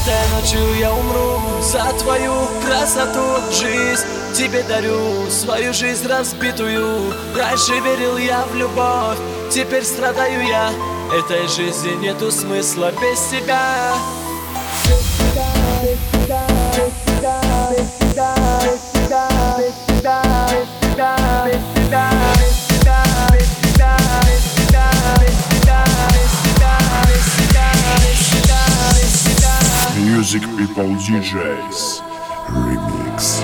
Этой ночью я умру за твою красоту. Жизнь тебе дарю, свою жизнь разбитую. Раньше верил я в любовь, теперь страдаю я. Этой жизни нету смысла без тебя. Music People DJs Remix.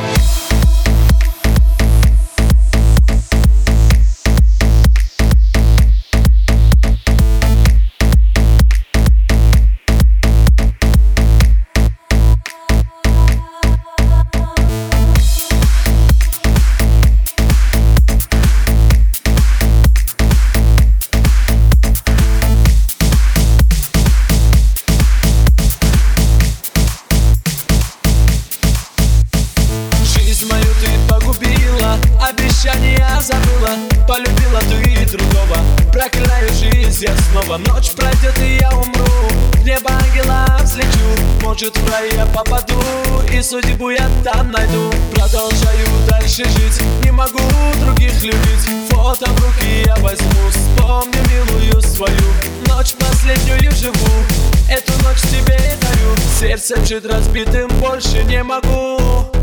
Обещания забыла, полюбила ты другого. Проклинаю жизнь я снова. Ночь пройдет и я умру, в небо ангела взлечу. Может в рай я попаду и судьбу я там найду. Продолжаю дальше жить, не могу других любить. Фото в руки я возьму, вспомню милую свою. Ночь последнюю живу, эту ночь тебе дарю. Сердцем жить разбитым больше не могу.